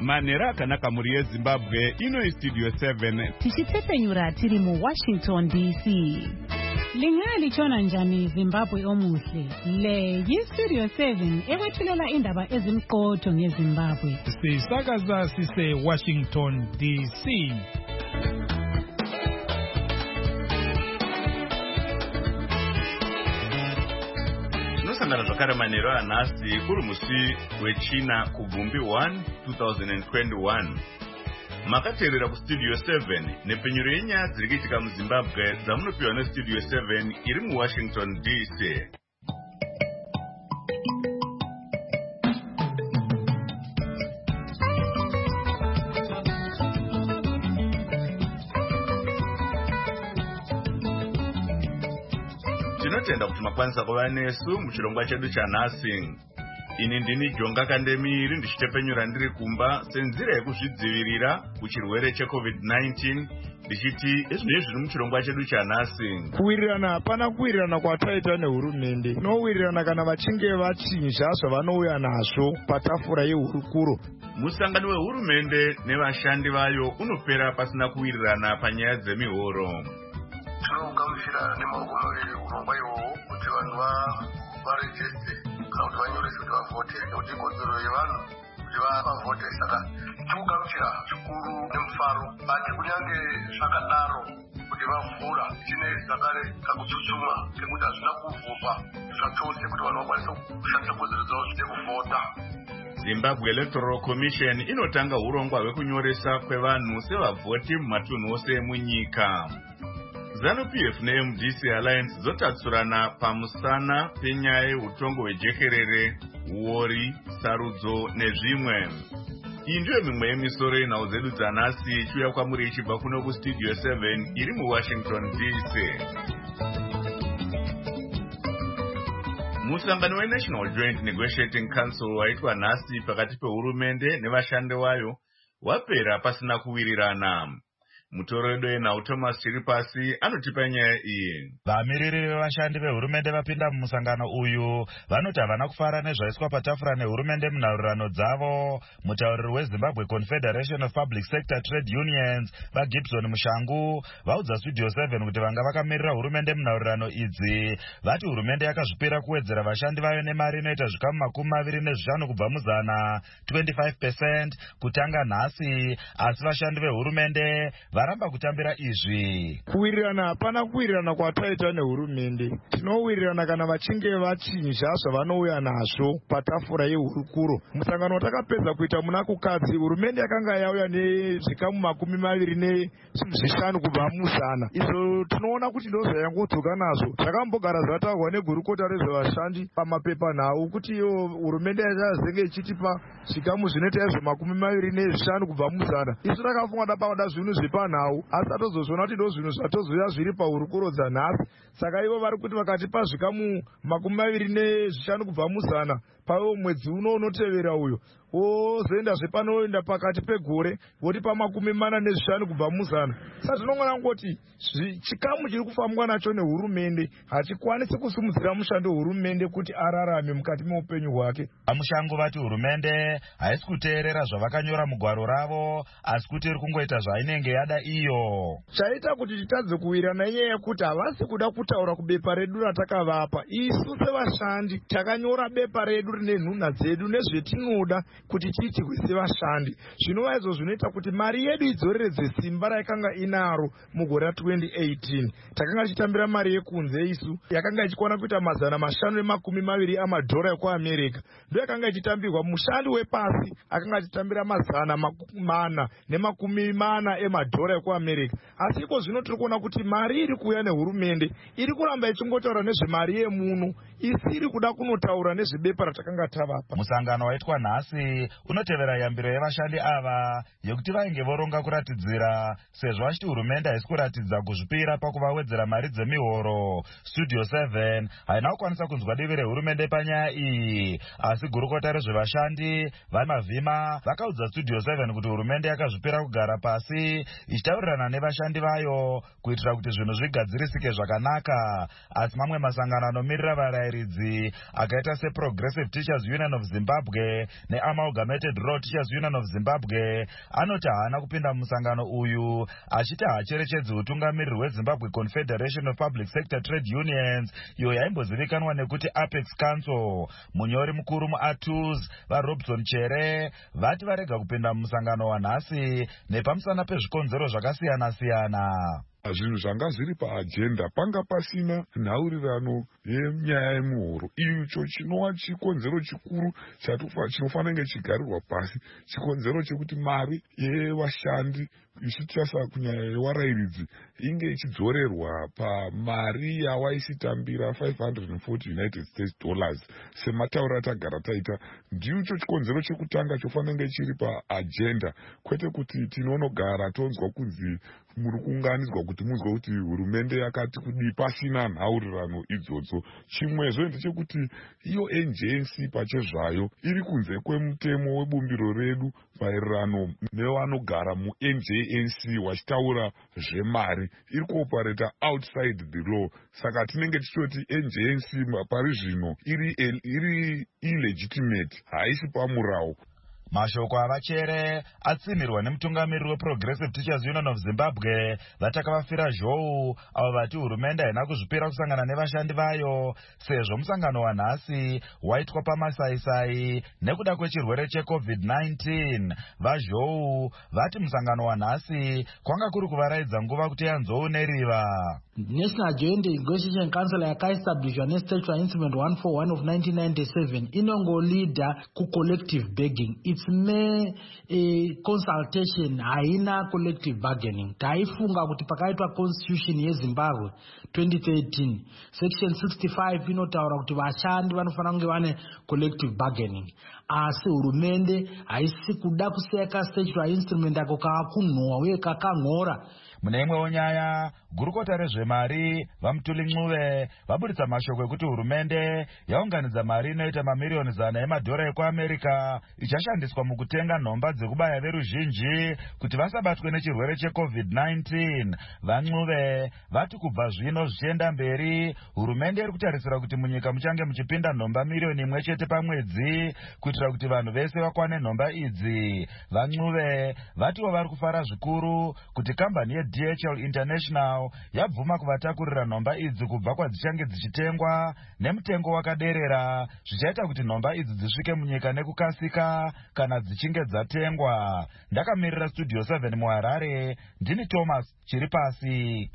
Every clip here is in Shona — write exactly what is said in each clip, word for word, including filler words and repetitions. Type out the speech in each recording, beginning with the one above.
Manera akanaka muri yeZimbabwe ino Studio seven. Tichitsepenyura tiri mu Washington D C. Lingali chona njani Zimbabwe omuhle. Le yi-Studio seven ekwethulela indaba ezimqotho ngeZimbabwe. Sisakaza sise Washington D C. Nosangana zvakare manheru anhasi kuri musi wechina kubvumbi one twenty twenty-one. Makateerera kuStudio seven nepenyero yenyaya dziri kuitika muZimbabwe dzamunopiwa neStudio seven iri muWashington D C. Tinotenda kuti makwanisa kuva nesu muchirongwa chedu chanhasi. Ini ndini Jonga Kandemiri ndichitepenyura ndiri kumba senzira yekuzvidzivirira kuchirwere cheCovid nineteen ndichiti izvinezvi zviri muchirongwa chedu chanhasi. Kuwirirana hapana kuwirirana kwataita nehurumende. Tinowirirana kana vachinge vachinja zvavanouya nazvo patafura yehurukuro. Musangano wehurumende nevashandi vayo unopera pasina kuwirirana panyaya dzemihoro. Tinogamuchira nemaoko maviri urongwa iwowo kuti vanhu varejeste kana kuti vanyorese kuti vavhote nekuti ikodzero yevanhu kuti vavhote. Saka tinogamuchira zvikuru nemufaro ati kunyange zvakadaro kuti vavhura chine zvakare kakutsutsuma kekuti hazvina kuvhurwa zvachose kuti vanhu vakwanise kushandisa kodzero dzavo zvide kuvhota. Zimbabwe Electoral Commission inotanga urongwa hwekunyoresa kwevanhu sevavhoti mumatunhu ose emunyika. ZANU-P F neM D C Alliance zotatsurana pamusana penyaya yeutongo hwejekerere, uori, sarudzo nezvimwe. Iyi ndiyo mimwe yemisoro yenhau dzedu dzanhasi ichiuya kwamuri ichibva kuno kuStudio seven iri muWashington D C. Musangano weNational Joint Negotiating Council waitwa nhasi pakati pehurumende nevashandi vayo wapera pasina kuwirirana. Mutoro wenhau Thomas Chiripasi anotipa nyaya iyi. Vamiriri vevashandi vehurumende vapinda mumusangano uyu vanoti havana kufara nezvaiswa patafura nehurumende munhaurirano dzavo. Mutauriri weZimbabwe Confederation of Public Sector Trade Unions vaGibson Mushangu vaudza Studio seven kuti vanga vakamirira hurumende munhaurirano idzi vati hurumende yakazvipira kuwedzera vashandi vayo nemari inoita zvikamu makumi maviri nezvishanu kubva muzana twenty-five percent kutanga nhasi, asi vashandi vehurumende varamba kutambira izvi. Kuwirirana hapana kuwirirana kwataita nehurumende. Tinowirirana kana vachinge vachinja zvavanouya nazvo patafura yehurukuro. Musangano watakapedza kuita muna kukadzi, hurumende yakanga yauya nezvikamu makumi maviri nezvishanu kubva muzana. Izvo tinoona kuti ndozvayangodzoka nazvo. Zvakambogara zvataurwa negurukota rezvevashandi pamapepa nhau kuti iyo hurumende yachazenge ichitipa zvikamu zvinoita izvo makumi maviri nezvishanu kubva muzana. Isu takafunga tapavada zvinhu zvepa nhau, asi atozozviona kuti ndo zvinhu zvatozoya zviri pahurukuro dzanhasi. Saka ivo vari kuti vakatipa zvikamu makumi maviri nezvishanu kubva muzana paiwo mwedzi uno unotevera uyo wozoendazve panoenda pakati pegore votipa makumi mana nezvishanu kubva muzana. Saka tinongona ngoti chikamu chiri kufambwa nacho nehurumende hachikwanisi kusimudzira mushando wehurumende kuti ararame mukati meupenyu hwake. Vamushango vati hurumende haisi kuteerera zvavakanyora mugwaro ravo, asi kuti iri kungoita zvainenge yada iyo. Chaita kuti titadze kuwirirana inyaya yekuti havasi kuda kutaura kubepa redu ratakavapa. Isu sevashandi takanyora bepa redu rine nhunha dzedu nezvetinoda kuti tiitirwe sevashandi. Zvinova izvo zvinoita kuti mari yedu idzoreredze simba raikanga inaro mugore twenty eighteen. Takanga tichitambira mari yekunze isu yakanga ichikwana kuita mazana mashanu nemakumi maviri amadhora ekuAmerica. Ndo yakanga ichitambirwa mushandi wepasi akanga achitambira mazana mana nemakumi mana emadhora ekuAmerica. Asi iko zvino tiri kuona kuti mari iri kuuya nehurumende iri kuramba ichingotaura nezvemari yemuno, isiri kuda kunotaura nezvebepa ratakanga tavapa. Musangano waitwa nhasi unotevera yambiro yevashandi ava yekuti vainge voronga kuratidzira sezvo vachiti hurumende haisi kuratidza kuzvipira pakuvawedzera mari dzemihoro. Studio seven haina kukwanisa kunzwa divi rehurumende panyaya iyi, asi gurukota rezvevashandi vamavhima vakaudza Studio seven kuti hurumende yakazvipira kugara pasi ichitaurirana nevashandi vayo kuitira kuti zvinhu zvigadzirisike zvakanaka. Asi mamwe masangano anomirira varayiridzi akaita seProgressive Teachers Union of Zimbabwe neAmalgamated Rural Teachers Union of Zimbabwe anoti haana kupinda mumusangano uyu, achiti haacherechedzi utungamiriri hweZimbabwe Confederation of Public Sector Trade Unions iyo yaimbozivikanwa nekuti Apex Council. Munyori mukuru muA T U S vaRobson Chere vati varega kupinda mumusangano wanhasi nepamusana pezvikonzero zvakasiyana-siyana. Zvinhu zvanga zviri paagenda panga pasina nhaurirano yenyaya yemuhoro. Icho chinova chikonzero chikuru chinofanira kunge chigarirwa pasi, chikonzero chekuti mari yevashandi ichichasa kunyanya yewarayiridzi inge ichidzorerwa pamari yawaisitambira five hundred forty United States dollars sematauro atagara taita. Ndicho chikonzero chekutanga chofanira kunge chiri paagenda, kwete kuti tinonogara tonzwa kunzi muri kuunganidzwa kuti munzwa kuti hurumende yakati kudii pasina nhaurirano idzodzo. Chimwezvo ndechekuti iyo N J N C pachezvayo iri kunze kwemutemo webumbiro redu maererano nevanogara muN J N C wachitaura zvemari, iri kuopareta outside the law. Saka tinenge tichoti N J N C pari zvino iri, iri illegitimate, haisi pamurawo. Mashoko avachere atsimirwa nemutungamiriri weProgressive Teachers Union of Zimbabwe vatakavafira zhou avo vati hurumende haina kuzvipira kusangana nevashandi vayo sezvo musangano wanhasi waitwa pamasaisai nekuda kwechirwere cheCovid nineteen. Vazhou vati musangano wanhasi kwanga kuri kuvaraidza nguva kuti yanzou neriva. National Joint Negotiation Council yakaestablishwa neStatutory Instrument one forty-one of nineteen ninety-seven inongolida ku-collective bargaining. It's mere a consultation, haina collective bargaining. Taifunga kuti pakaitwa constitution yeZimbabwe twenty thirteen section sixty-five inotaura kuti vashandi vanofanira kunge vane collective bargaining. Asi hurumende haisi kuda kuseka statutory instrument ako kakunhwa uye kakang'ora. Mune imwewo nyaya, gurukota rezvemari vaMutuli Ncube vaburitsa mashoko ekuti hurumende yaunganidza mari inoita mamiriyoni zana emadhora ekuAmerica ichashandiswa mukutenga nhomba dzekubaya veruzhinji kuti vasabatwe nechirwere cheCovid nineteen. VaNcube vati kubva zvino zvichienda mberi, hurumende iri kutarisira kuti munyika muchange muchipinda nhomba miriyoni imwe chete pamwedzi kuitira kuti vanhu vese vakwane nhomba idzi. VaNcube vatiwo vari kufara zvikuru kuti kambani ye D H L International yabvuma kuvatakurira nhomba idzi kubva kwadzichange dzichitengwa nemutengo wakaderera, zvichaita kuti nhomba idzi dzisvike munyika nekukasika kana dzichinge dzatengwa. Ndakamirira Studio seven muHarare, ndini Thomas Chiripasi.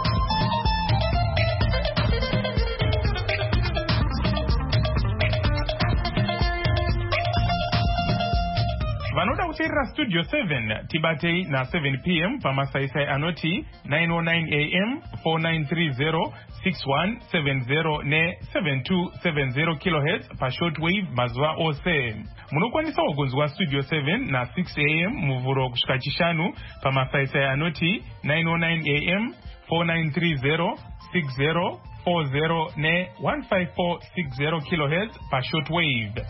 Vanoda kuteerera Studio seven tibatei na seven p m pamasaisai anoti nine oh nine a m four nine three zero six one seven zero ne seven two seven zero kilohertz pa shortwave mazuva ose. Munokwanisawo kunzwa Studio seven na six a m muvhuro kusvika chishanu pamasaisai anoti nine oh nine a m four nine three zero six zero four zero ne one five four six zero kilohertz pa shortwave.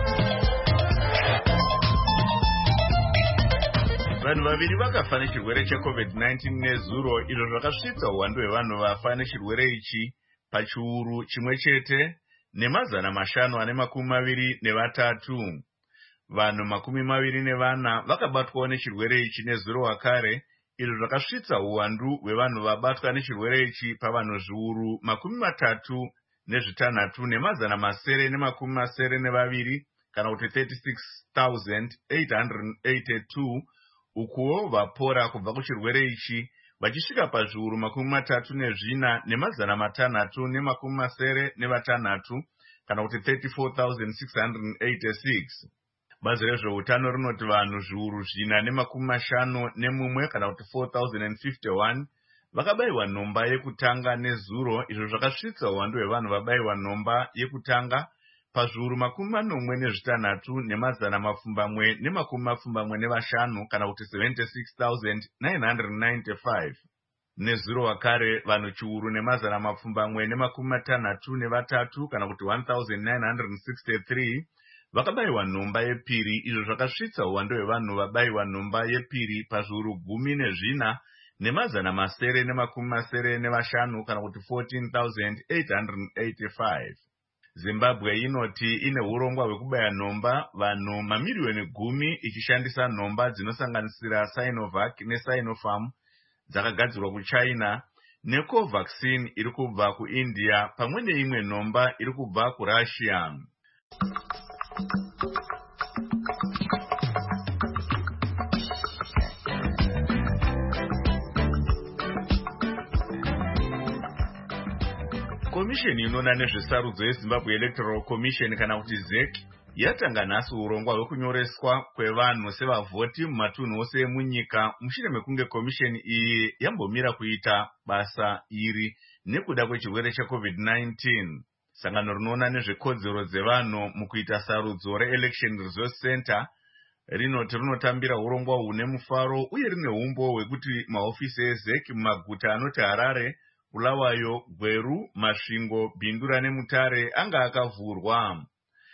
Vanhu vaviri vakafa nechirwere cheCovid nineteen nezuro, izvo zvakasvitsa uwandu hwevanhu vafa nechirwere ichi pachiuru chimwe chete nemazana mashanu ane makumi maviri nevatatu. Vanhu makumi maviri nevana vakabatwawo nechirwere ichi nezuro wakare, izvo zvakasvitsa uwandu hwevanhu vabatwa nechirwere ichi pavanhu zviuru makumi matatu nezvitanhatu nemazana masere nemakumi masere nevaviri kana kuti thirty-six thousand eight hundred eighty-two. Ukuwo vapora kubva kuchirwere ichi vachisvika pazviuru makumi matatu nezvina nemazana matanhatu nemakumi masere nevatanhatu kana kuti thirty-four thousand six hundred eighty-six. Bazi rezveutano rinoti vanhu zviuru zvina nemakumi mashanu nemumwe kana kuti four thousand fifty-one vakabayiwa nhomba yekutanga nezuro, izvo zvakasvitsa uwandu hwevanhu vabayiwa nhomba yekutanga pazviuru makumi manomwe nezvitanhatu nemazana mapfumbamwe nemakumi mapfumbamwe nevashanu kana kuti seventy-six thousand nine hundred ninety-five. Nezuro wakare vanhu chiuru nemazana mapfumbamwe nemakumi matanhatu nevatatu kana kuti one thousand nine hundred sixty-three vakabayiwa nhomba yepiri, izvo zvakasvitsa uwando hwevanhu vabayiwa nhomba yepiri pazviuru gumi nezvina nemazana masere nemakumi masere nevashanu kana kuti fourteen thousand eight hundred eighty-five. Zimbabwe inoti ine urongwa hwekubaya nhomba vanhu mamiriyoni gumi ichishandisa nhomba dzinosanganisira Sinovac neSinopharm dzakagadzirwa kuChina neCovaxin iri kubva kuIndia pamwe neimwe nhomba iri kubva kuRussia. Komisheni inoona nezvesarudzo yeZimbabwe Electoral Commission kana kuti Z E C yatanga nhasi urongwa hwekunyoreswa kwevanhu sevavhoti mumatunhu ose emunyika mushure mekunge komisheni iyi yambomira kuita basa iri nekuda kwechirwere cheCovid nineteen. Sangano rinoona nezvekodzero dzevanhu mukuita sarudzo reElection Resource Center rinoti rinotambira urongwa hune mufaro uye rine umbo hwekuti mahofisi eZ E C mumaguta anoti Harare, Bulawayo, Gweru, Masvingo, Bindura neMutare anga akavhurwa.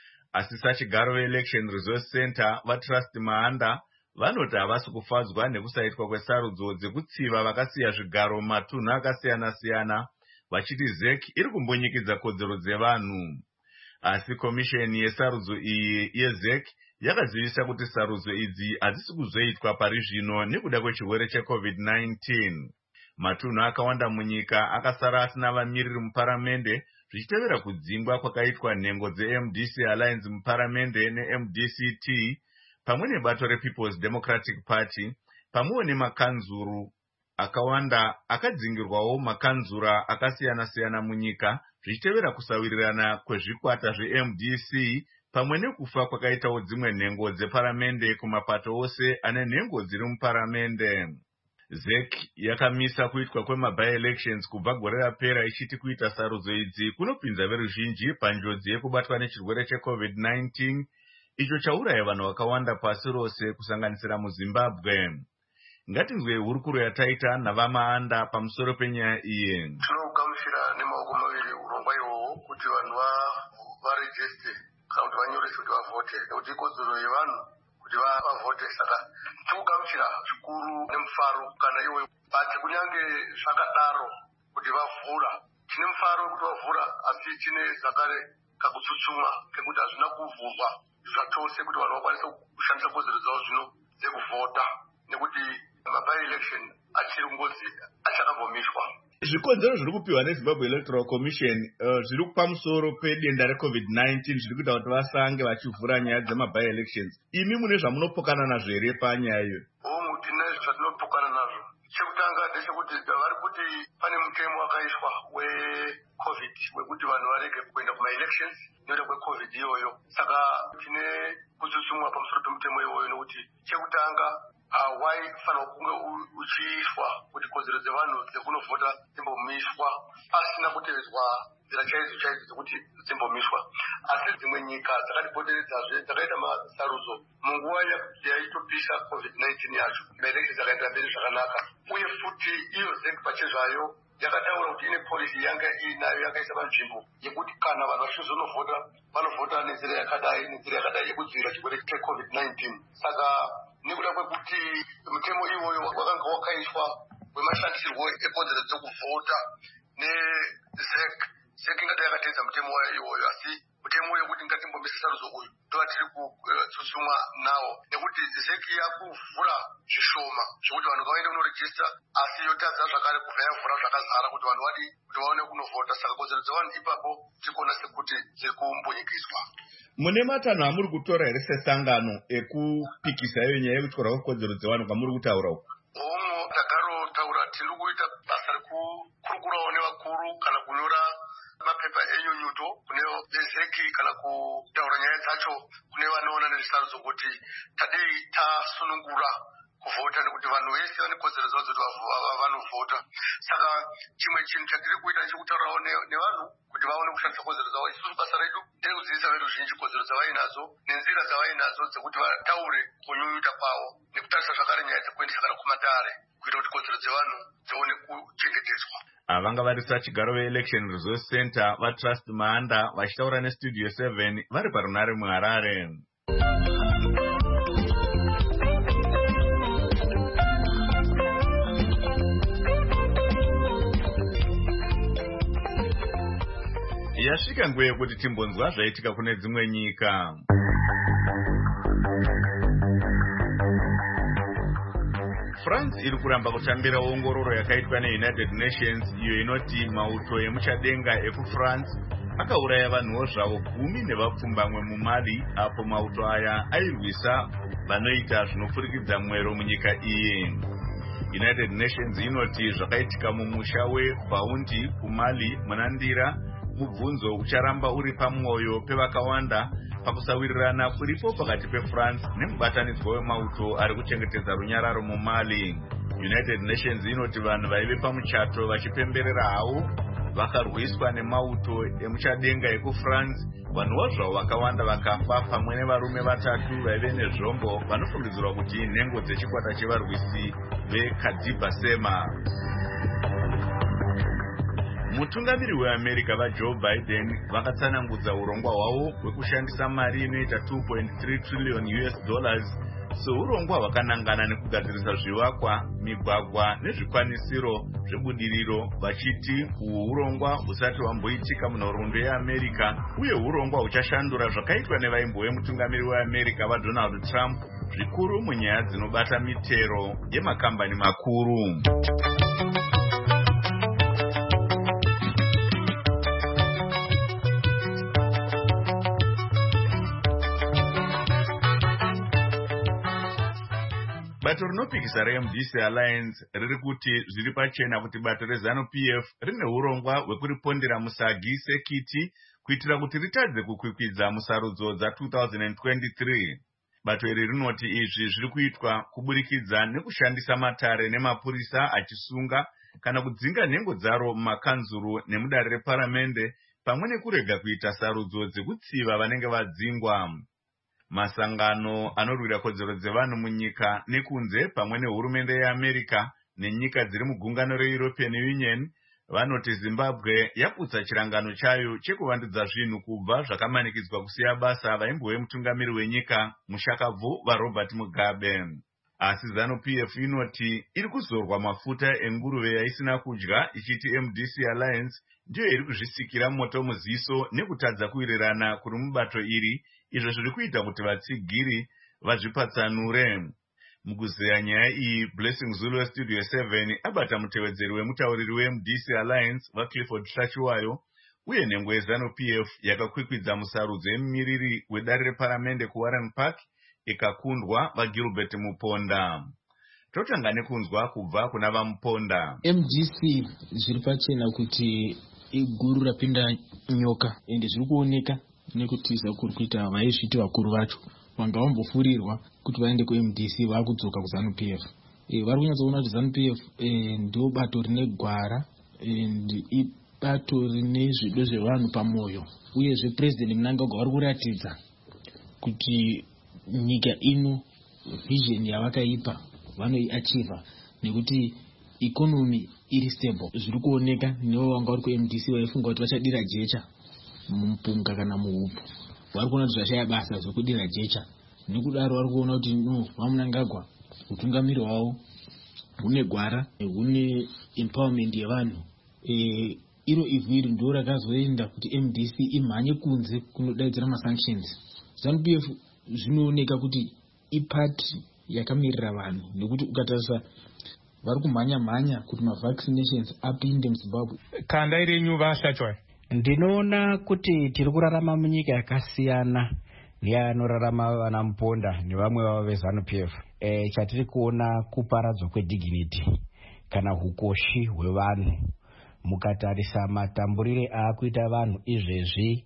Asisa chigaro veElection Resource Center vaTrust Mahanda vanoti havasi kufadzwa nekusaitwa kwesarudzo dzekutsiva vakasiya zvigaro matunhu akasiyana-siyana, vachiti Z E C iri kumbonyikidza kodzero dzevanhu. Asi komisheni yesarudzo iyi yeZ E C yakazivisa kuti sarudzo idzi hadzisi kuzoitwa pari zvino nekuda kwechirwere cheCovid nineteen. Matunhu akawanda munyika akasara asina vamiriri muparamende zvichitevera kudzingwa kwakaitwa nhengo dzeM D C Alliance muparamende neM D C T pamwe nebato rePeople's Democratic Party pamwe nemakanzuru akawanda akadzingirwawo makanzura akasiyana-siyana munyika zvichitevera kusawirirana kwezvikwata zveM D C pamwe nekufa kwakaitawo dzimwe nhengo dzeparamende kumapato ose ane nhengo dziri muparamende. Z E C yakamisa kuitwa kwemaby-elections kubva gore rapera ichiti kuita sarudzo idzi kunopinza veruzhinji panjodzi yekubatwa nechirwere cheCovid nineteen icho chauraya vanhu vakawanda pasi rose kusanganisira muZimbabwe. Ngatinzwe hurukuro yataita navamaanda pamusoro penyaya iyi. Tinogamuchira nemaoko maviri urongwa ihwohwo kuti vanhu varejeste kana kuti vanyorese kuti vavhote nekuti ikodzero yevanhu kuti vavhote. Saka tikugamuchira zvikuru nemufaro kana iwe bati kunyange zvakadaro kuti vavhura tine mufaro wekuti vavhura, asi tine zvakare kakutsutsumwa kekuti hazvina kuvhurwa zvatose kuti vanhu vakwanise kushandisa kodzero dzavo zvino dzekuvhota nekuti maby-election achiri ngozi achakambomishwa. Zvikonzero zviri kupiwa neZimbabwe Electoral Commission uh, zviri pamusoro pedenda reCovid nineteen zviri kuita kuti vasange vachivhura nyaya dzemaby-elections. Imi mune zvamunopokana nazvo here panyaya iyo? Omu tine zvatinopokana nazvo. Chekutanga ndechekuti vari kuti pane mutemo wakaiswa weCovid wekuti vanhu varege kuenda kuma-elections nekuda kweCovid iyoyo. Saka tine kutsutsumwa pamusoro pemutemo iyoyo nekuti chekutanga hawaifanira kunge uchiiswa kuti kodzero dzevanhu dzekunovhota dzimbomishwa pasina kutevedzwa nzira chaidzo chaidzo dzekuti dzimbomishwa. Asi dzimwe nyika dzakatipoteredzazve dzakaita masarudzo munguva yaitopisa COVID nineteen yacho, maelections akaenda mberi zvakanaka, uye futi iyo Z E C pachezvayo yakataura kuti ine policy yanga inayo yakaisa panzvimbo yekuti kana vanhu vachizonovhota vanovhota nenzira yakadai nenzira yakadai yekudzivirira chirwere cheCovid nineteen. Saka nekuda kwekuti mutemo iwoyo wakanga wakaiswa wemashandisirwo ekodzero dzekuvhota neZ E C, Z E C ingati yakateedza mutemo wayo iwoyo, asi mutemo wekuti ngatimbombise sarudzo uyu ndova tiri kutsutsumwa nawo nekuti Z E C yakuvhura zvishoma zvokuti vanhu ngavaende kunorejista, asi yotadza zvakare kubva yavhura zvakazara kuti vanhu vadi kuti vaone kunovhota. Saka kodzero dzevanhu ipapo tikuona sekuti dziri kumbonyikiswa. Mune matanho amuri kutora here sesangano ekupikisa iyo nyaya yekutyora kwekodzero dzevanhu kwamuri kutaura uku? Omo takarotaura tiri kuita basa rekurukurawo nevakuru kana kunyora mapepa enyunyuto kune Z E C kana kutaura nyaya dzacho kune vanoona nezvisarudzo kuti tadei tasunungura kuvhota nekuti vanhu vese vane kodzero dzavo dzoti vanovhota. Saka chimwe chinhu chatiri kuita chekutaurawo nevanhu kuti vaone kushandisa kodzero dzavo. Isusu basa redu nderekudzidzisa veruzhinji kodzero dzavainadzo nenzira dzavainadzo dzekuti vataure kunyunyuta kwavo nekutarisa zvakare nyaya dzekuendesa kana kumatare kuita kuti kodzero dzevanhu dzione kuchengetedzwa. avanga varisa chigaro veelection resource center vatrust maanda vachitaura nestudio seven vari parunare muharare. Yasvika nguva yekuti timbonzwa zvaitika kune dzimwe nyika. France iri kuramba kutambira ongororo yakaitwa neUnited Nations iyo inoti mauto emuchadenga ekuFrance akauraya vanhuwo zvavo gumi nevapfumbamwe muMali apo mauto aya airwisa vanoita zvinopfurikidza mwero munyika iyi. United Nations inoti zvakaitika mumusha weBaundi kuMali munandira mubvunzo ucharamba uri pamwoyo pevakawanda pakusawirirana kuripo pakati peFrance nemubatanidzwa wemauto ari kuchengetedza runyararo muMali. United Nations inoti vanhu vaive pamuchato vachipemberera havo vakarwiswa nemauto emuchadenga ekuFrance, vanhuwo zvavo vakawanda vakafa pamwe nevarume vatatu vaive nezvombo vanofungidzirwa kuti nhengo dzechikwata chevarwisi veKadiba Sema. Mutungamiri weAmerica vaJoe Biden vakatsanangudza urongwa hwavo hwekushandisa mari inoita two point three trillion U S dollars seurongwa hwakanangana nekugadzirisa zvivakwa, migwagwa nezvikwanisiro zvebudiriro, vachiti uhu urongwa husati hwamboitika munhoroondo yeAmerica uye urongwa huchashandura zvakaitwa nevaimbo vemutungamiri weAmerica vaDonald Trump zvikuru munyaya dzinobata mitero yemakambani makuru. Bato rinopikisa reM D C Alliance riri kuti zviri pachena kuti bato reZANU-P F rine urongwa hwekuripondera musagi sekiti kuitira kuti ritadze kukwikwidza musarudzo dza two thousand twenty-three. Bato iri rinoti izvi zviri kuitwa kuburikidza nekushandisa matare nemapurisa achisunga kana kudzinga nhengo dzaro mumakanzuru nemudare reparamende pamwe nekurega kuita sarudzo dzekutsiva vanenge vadzingwa. Masangano anorwira kodzero dzevanhu munyika nekunze pamwe nehurumende yeAmerica nenyika dziri mugungano reEuropean Union vanoti Zimbabwe yaputsa chirangano chayo chekuvandudza zvinhu kubva zvakamanikidzwa kusiya basa vaimbove mutungamiri wenyika mushakabvu vaRobert Mugabe. Asi ZANU-P F inoti iri kuzorwa mafuta enguruve yaisina kudya ichiti M D C Alliance ndiyo iri kuzvisikira moto muziso nekutadza kuwirirana kuri mubato iri, izvo zviri kuita kuti vatsigiri vazvipatsanure. Mukuzeya nyaya iyi, Blessing Zulu Studio seven abata mutevedzeri wemutauriri weM D C Alliance vaClifford Hlachiwayo uye nhengo yeZANU-P F yakakwikwidza musarudzo yemumiriri wedare reparamende kuWarren Park ikakundwa vaGilbert Muponda. Totanga nekunzwa kubva kuna vaMuponda. M D C zviri pachena kuti iguru rapinda nyoka ende zviri kuoneka nekutiza kuri kuita vaizviti vakuru vacho vanga vambofurirwa kuti vaende kuM D C vakudzoka kuZANU-P F. E, vari kunyatsoona kuti ZANU-P F e, ndo bato rine gwara and ibato rine zvido zvevanhu pamwoyo uyezve President Mnangagwa vari kuratidza kuti nyika ino vision yavakaipa vanoiachiva nekuti economy iri stable. Zviri kuoneka nevo vanga vari kuM D C vaifunga kuti vachadira jecha mumpunga kana muhupu, vari kuona kuti zvashaya basa zvekudira jecha. Nekudaro vari kuona kuti no vaMnangagwa utungamiri hwavo hune gwara, hune empowerment yevanhu. E, iro ivhu iri ndo rakazoenda kuti M D C imhanye kunze kunodaidzira masanctions. ZANU-P F zvinooneka kuti ipati yakamirira vanhu nekuti ukatarisa vari kumhanya mhanya kuti mavaccinations apinde muZimbabwe. Kanda irenyu vaShachwa. Ndinoona kuti tiri kurarama munyika yakasiyana neanorarama vana Muponda nevamwe vavo veZANU-P F. E, chatiri kuona kuparadzwa kwedignity kana hukoshi hwevanhu. Mukatarisa matamburire aakuita vanhu izvezvi,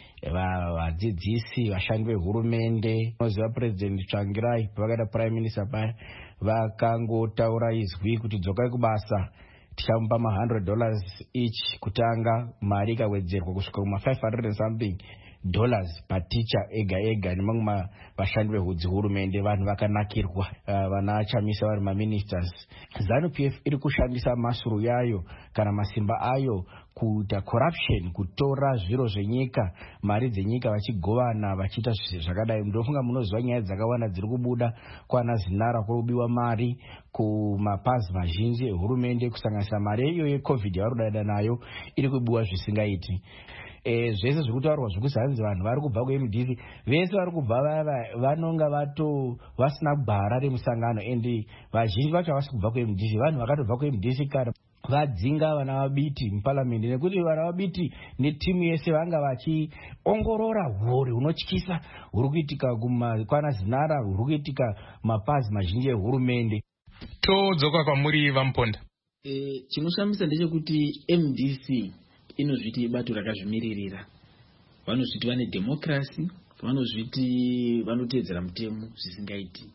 vadzidzisi, vashandi vehurumende, unoziva President Tsvangirai pavakaita Prime Minister paya vakangotaura izwi kuti dzokai kubasa, tichamupa ma one hundred dollars each kutanga, mari ikawedzerwa kusvika kuma five hundred and something dollars paticha ega ega nemamwe vashandi vehudzi hurumende, vanhu vakanakirwa, uh, vana Chamisa vari maministers. ZANU-P F iri kushandisa masuru yayo kana masimba ayo kuita corruption, kutora zviro zvenyika, mari dzenyika vachigovana vachiita zvakadai. Ndofunga munoziva nyaya dzakawanda dziri kubuda kwana Zinara, kurubiwa mari kumapazi mazhinji ehurumende, kusanganisa mari iyo yecovid yavari kudada nayo iri kubiwa zvisingaiti. E, zvese zviri kutaurwa zvekuzanzi vanhu vari kubva ku-M D C vese vari kubva vanonga vato vasina gwara remusangano, endi vazhinji vacho havasi kubva ku-M D C, vanhu vakatobva ku-M D C kana vadzinga vana vabiti muparliament, nekuti vana vabiti netimu yese vanga vachiongorora huri hunotyisa huri kuitika kwana Zinara, huri kuitika mapazi mazhinji ehurumende. Todzoka kwamuri vamuponda. E, chinoshambisa ndechekuti M D C inozviti ibato rakazvimiririra, vanozviti vane democracy, vanozviti vanotedzera mutemo zvisingaiti.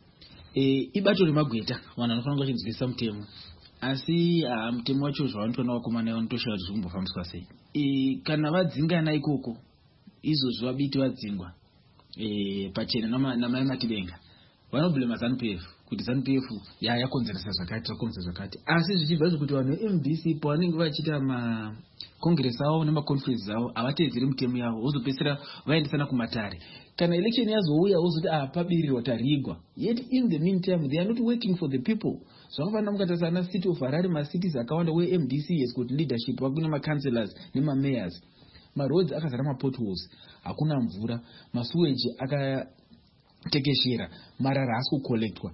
E, ibato remagweta, vanhu vanofanira kuchinzwisa mutemo, asi uh, mutemo wacho zvavanotoona vakomana ivo notoshaura kuti zvikumbofambiswa sei. E, kana vadzingana ikoko izvozvo vabiti vadzingwa e, pachena namai Matibenga vanoblema ZANU-P F kuti ZANU-P F ya yakonzeresa zvakati yakonzeresa zvakati, asi zvichibva zvekuti vanhu ve-M D C pavanenge vachiita ma congress avo nemaconferences avo havatedzeri mitemo yavo, vozopedzisira vaendesana kumatare. Kana election yazouya vozoti ah pabirirwa tarigwa, yet in the meantime they are not working for the people. Zvakafanana mukatarisa ana city of Harare, macities akawanda we-M D C yes kuti leadership vakuna ma-councillors nema-mayors, ma-roads akazara ma-potholes, hakuna mvura, ma-sewage akatekeshera, marara hasi kucollectwa.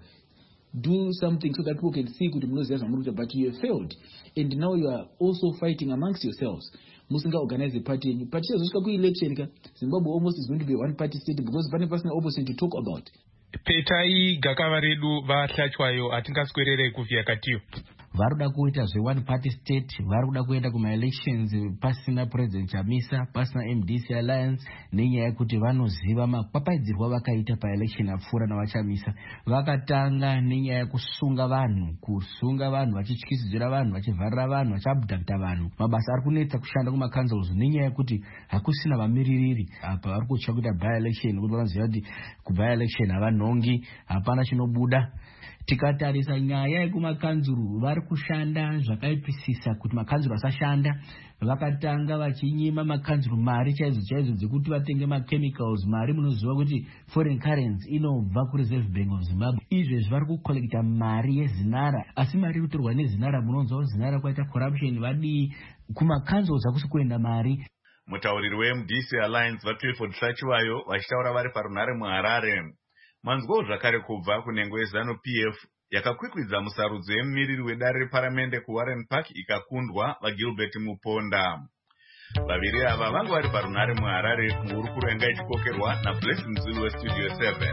Do something so that people can see kuti munoziva zvamunoita, but you have failed, and now you are also fighting amongst yourselves. Musinga organize a party yenyu. Party yazosvika ku-election ka Zimbabwe almost is going to be a one party state because pane pasina opposition to talk about. Petai gakava redu vahlachwayo hatingaswerere kuvhiya katiyo. Varuda kuita zve-one party state, varuda kuenda kuma-elections pasina President Chamisa, pasina M D C alliance, nenyaya yekuti vanoziva mapapaidzirwa vakaita pa-election apfuura navachamisa. Vakatanga nenyaya yekusunga vanhu, kusunga vanhu, vachityisidzira vanhu, vachivharira vanhu, vachiabducta vanhu. Mabasa ari kunetsa kushanda kuma-councils nenyaya yekuti hakusina vamiririri. Apa vari kutya kuita by-election, kuti vanoziva kuti ku-by-election havanhongi, hapana chinobuda. Tikatarisa nyaya yekumakanzuru vari kushanda zvakaipisisa kuti makanzuru asashanda. Vakatanga vachinyima makanzuru mari chaidzo chaidzo dzekuti vatenge machemicals, mari munoziva kuti foreign currency inobva kureserve bank of Zimbabwe. Izvezvi vari kukolekta mari yeZinara, asi mari kutorwa neZinara munonzwa Zinara kwaita corruption vadii kumakanzuru hakusi kuenda mari. Mutauriri we-M D C Alliance vaClifford Hlachiwayo vachitaura vari parunhare muHarare. Manzwawo zvakare kubva kunhengo yeZANU-P F yakakwikwidza musarudzo yemumiriri wedare reparamende kuWarren Park ikakundwa vaGilbert Muponda. Vaviri ava vanga vari parunhare muHarare muhurukuro yanga ichikokerwa naBlessing Zulu weStudio seven.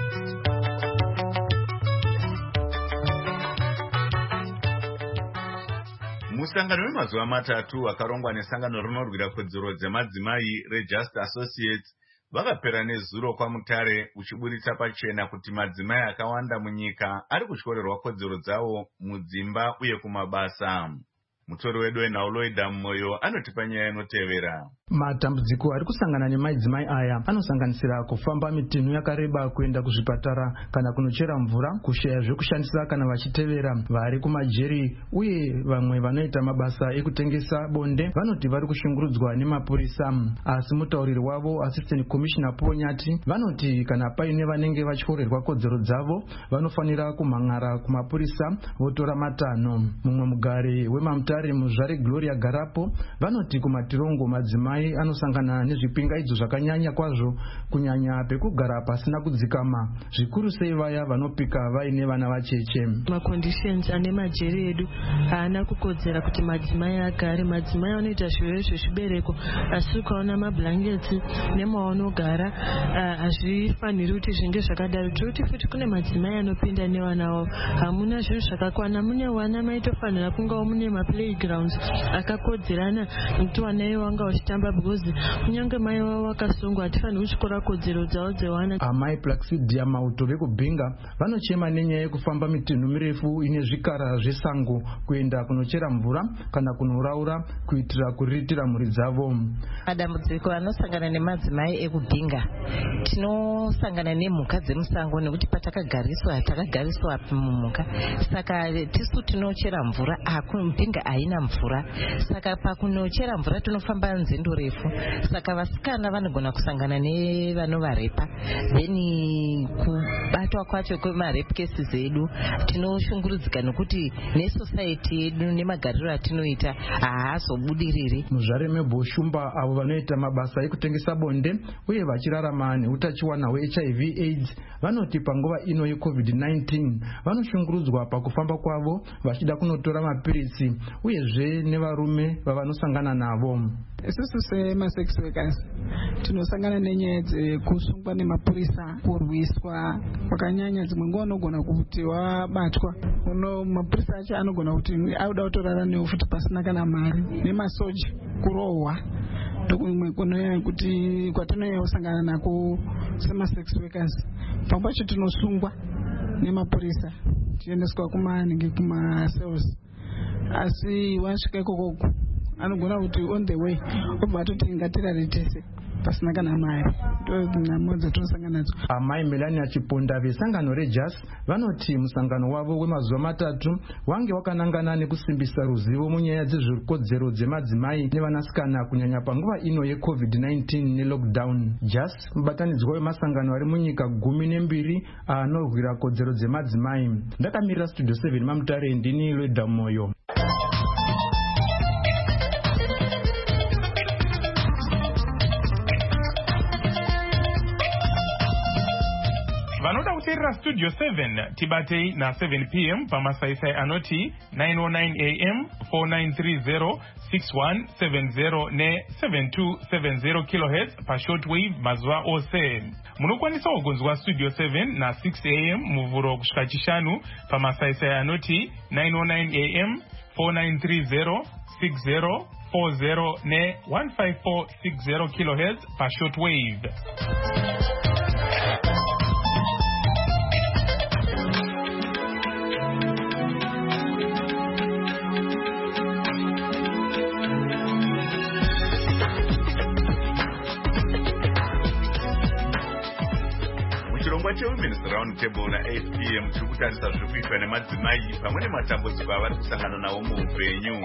Musangano wemazuva matatu wakarongwa nesangano rinorwira kodzero dzemadzimai reJust Associates vakapera nezuro kwaMutare uchiburitsa pachena kuti madzimai akawanda munyika ari kutyorerwa kodzero dzavo mudzimba uye kumabasa. Mutori wedu eNauloida Moyo anotipa nyaya inotevera. Matambudziko ari kusangana nemadzimai aya anosanganisira kufamba mitinu yakareba kuenda kuzvipatara kana kunochera mvura, kushaya zvekushandisa kana vachitevera vari kumajeri, uye vamwe vanoita mabasa ekutengesa bonde vanoti vari kushungurudzwa nemapurisa. Asi mutauriri wavo Assistant Commissioner Ponyati vanoti kana paine vanenge vachorerwa kodzero dzavo vanofanira kumhan'ara kumapurisa votora matanho. Mumwe mugari weMamutare Muzvare Gloria Garapo vanoti kumatirongo madzimai anosangana nezvipingaidzo zvakanyanya kwazvo, kunyanya pekugara pasina kudzikama, zvikuru sei vaya vanopika vaine vana vacheche. Maconditions ane majeri edu haana kukodzera kuti madzimai agare. Madzimai anoita zviro zvezvibereko, asi ukaona mablankets nemavanogara hazvifaniri kuti zvinge zvakadaro. Tiri futi kune madzimai anopinda nevana wavo, hamuna zvinhu zvakakwana. Mune wana maitofanira kunga mune maplay playgrounds akakodzerana kuti vana ivo vanga vachitamba, because kunyange mai vavo vakasungwa hatifaniri kutyora kodzero dzavo dzevana. Amai Plaxidia Mauto vekubhinga vanochema nenyaya yekufamba mitunhu mirefu ine zvikara zvesango kuenda kunochera mvura kana kunoraura kuitira kuriritira mhuri dzavo. Madambudziko anosangana nemadzimai ekubhinga, tinosangana nemhuka dzemusango nekuti patakagariswa takagariswa mumhuka, saka tisu tinochera mvura mubhinga haina mvura, saka pakunochera mvura tinofamba nzendo refu, saka vasikana vanogona kusangana nevanovarepa, then kubatwa kwacho kwemarepu cases edu tinoshungurudzika nekuti nesociety yedu nemagariro atinoita haazobudiriri. Muzvare meboshumba avo vanoita mabasa ekutengesa bonde uye vachirarama neutachiwana hwe-H I V AIDS vanoti panguva ino ye-covid nineteen vanoshungurudzwa pakufamba kwavo vachida kunotora mapirisi uyezve nevarume vavanosangana navo. Isusu sema-sex workers tinosangana nenyaya dzekusungwa nemapurisa, kurwiswa kwakanyanya. Dzimwe nguva unogona kuti wabatwa uno mapurisa acho anogona kuti auda kutorara newe futi pasina kana mari, nemasoja kurohwa. Ndokumwe kunoya kuti kwatinoya kusangana nako sema-sex workers, pamwe pacho tinosungwa nemapurisa tiendeswa kumanenge kuma-cells, asi wasvika ikokoko anogona kuti on the way obva atoti ngatirare tese pasina kana mari. Ndonamo dzatinosangana nadzo. Amai Melania Chiponda vesangano reJAS vanoti musangano wavo wemazuva matatu wange wakanangana nekusimbisa ruzivo munyaya dzezvikodzero dzemadzimai nevanasikana kunyanya panguva ino ye-covid nineteen ne-lockdown. JAS mubatanidzwa wemasangano ari munyika gumi nembiri anorwira kodzero dzemadzimai. Ndakamirira Studio seven Mamutare, ndini Lweda Moyo. Vanoda kuteerera Studio seven tibatei na seven p m pamasaisai anoti nine oh nine a m four nine three zero six one seven zero ne seven two seven zero kilohertz pa shortwave mazuva ose. Munokwanisa kugonzwa Studio seven na six a m muvhuro kusvika chishanu pamasaisai anoti nine oh nine a m four nine three zero six zero four zero ne one five four six zero kilohertz pa shortwave. Women's Round Table na eight p m tikutarisa zviri kuitwa nemadzimai pamwe nematambudziko avari kusangana nawo muupenyu.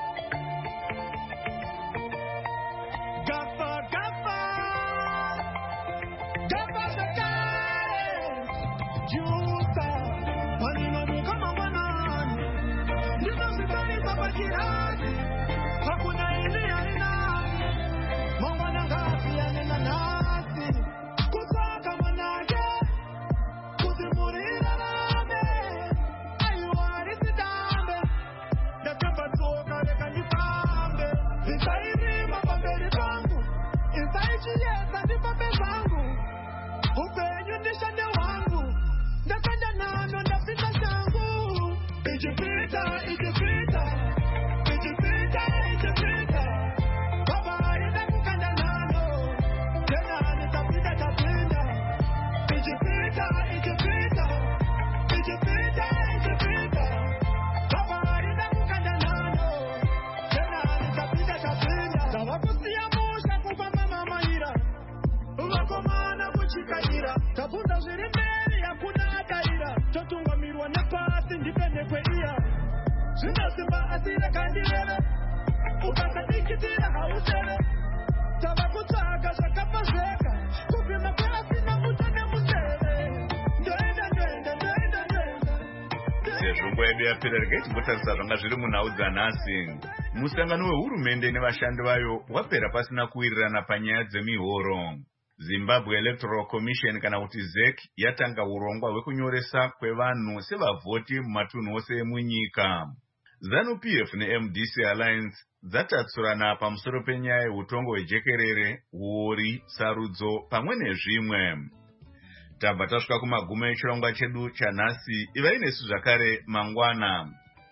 Tibotarisa zvanga zviri munhau dzanhasi. Musangano wehurumende nevashandi vayo wapera pasina kuwirirana panyaya dzemihoro. Zimbabwe Electoral Commission kana kuti Z E C yatanga urongwa hwekunyoresa kwevanhu sevavhoti mumatunhu ose emunyika. ZANU P F neM D C Alliance dzatatsurana pamusoro penyaya yehutongo hwejekerere, huori, sarudzo pamwe nezvimwe. Tabva tasvika kumagumo echirongwa chedu chanhasi. Ivai nesu zvakare mangwana.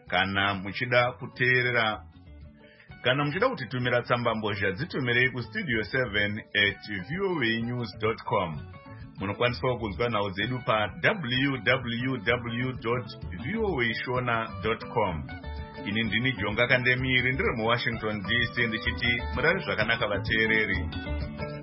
kana muchida kuteerera kana muchida kutitumira tsamba mbozha dzitumirei kustudio seven at voa news dot com. Munokwanisawo kunzwa nhau dzedu pa w w w dot voa shona dot com. Ini ndini Jonga Kandemiri ndiri muWashington D C ndichiti murari zvakanaka vateereri.